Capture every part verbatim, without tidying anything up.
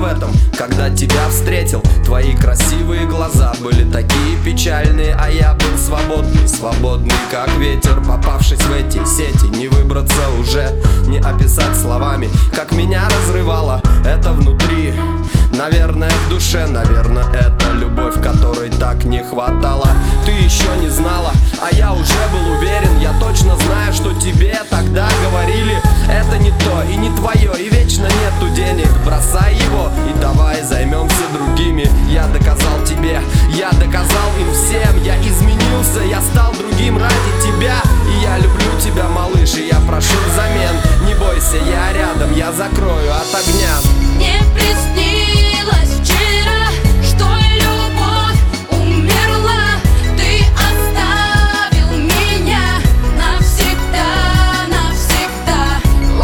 в этом, когда тебя встретил. Твои красивые глаза были такие печальные, а я был свободный, свободный как ветер. Попавшись в эти сети, не выбраться уже, не описать словами, как меня разрывало это внутри. Наверное, в душе, наверное, это любовь, которой так не хватало. Ты еще не знала, а я уже был уверен. Я точно знаю, что тебе тогда говорили: это не то и не твое, и вечно нету денег. Бросай его и давай займемся другими. Я доказал тебе, я доказал им всем. Я изменился, я стал другим ради тебя. И я люблю тебя, малыш, и я прошу взамен. Не бойся, я рядом, я закрою от огня. Не приснилось вчера, что любовь умерла. Ты оставил меня навсегда, навсегда.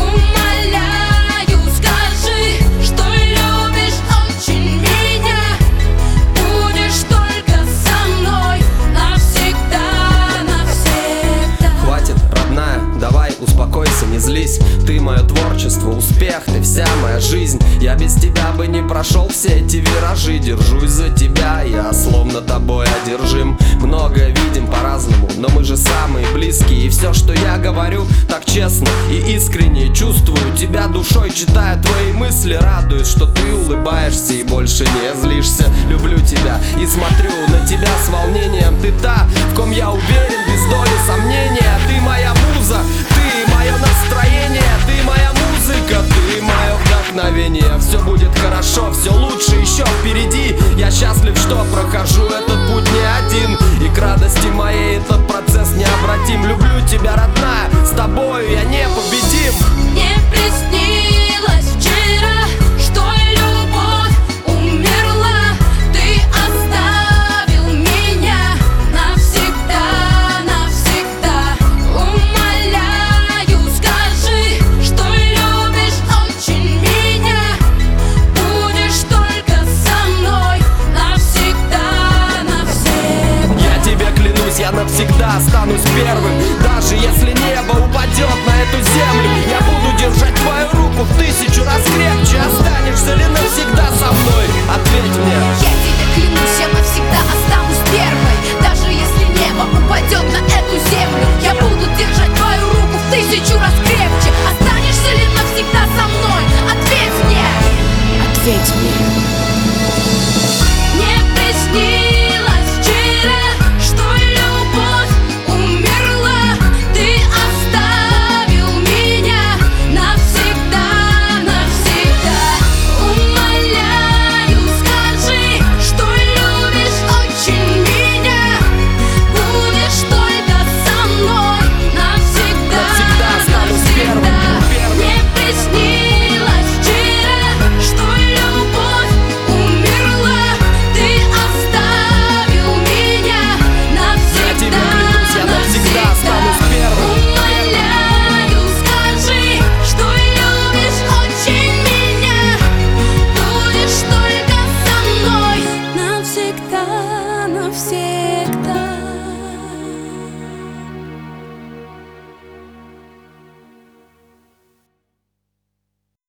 Умоляю, скажи, что любишь очень меня. Будешь только со мной навсегда, навсегда. Хватит, родная, давай успокойся, не злись. Ты мое творчество, успех, ты вся моя жизнь. Я без тебя бы не прошел все эти виражи. Держусь за тебя, я словно тобой одержим. Многое видим по-разному, но мы же самые близкие. И все, что я говорю, так честно и искренне. Чувствую тебя душой, читая твои мысли. Радуюсь, что ты улыбаешься и больше не злишься. Люблю тебя и смотрю на тебя с волнением. Ты та, в ком я уверен, без доли сомнения. Ты моя муза, ты мое настроение, ты моя музыка, ты мое вдохновение. Все будет хорошо, все лучше еще впереди. Я счастлив, что прохожу этот путь не один. И к радости моей этот процесс необратим. Люблю тебя, родная, с тобою я непобедим. Не приснилось вчера, что любовь умерла. Ты оставил меня навсегда, навсегда. Умоляю, скажи, что любишь очень меня. Будешь только со мной навсегда, навсегда. Я тебе клянусь, я навсегда останусь первым. Даже если небо упадет на эту землю, я буду держать твою руку в тысячу раз крепче. Останешься ли навсегда со мной? Ответь мне. Я тебе клянусь, я навсегда останусь первой. Даже если небо упадет на эту землю, я буду держать твою руку в тысячу раз крепче. Останешься ли навсегда со мной? Ответь мне. Ответь мне. Не приснилось вчера, что любовь умерла. Ты оставил меня навсегда, навсегда. Умоляю, скажи, что любишь очень меня. Будешь только со мной навсегда, Навсегда останусь первым, навсегда. первым. Не приснилось вчера, что любовь умерла. Ты оставил меня Я тебе навсегда, клянусь, я навсегда останусь первым. Умоляю, скажи, что любишь очень меня. Будешь только со мной навсегда, навсегда.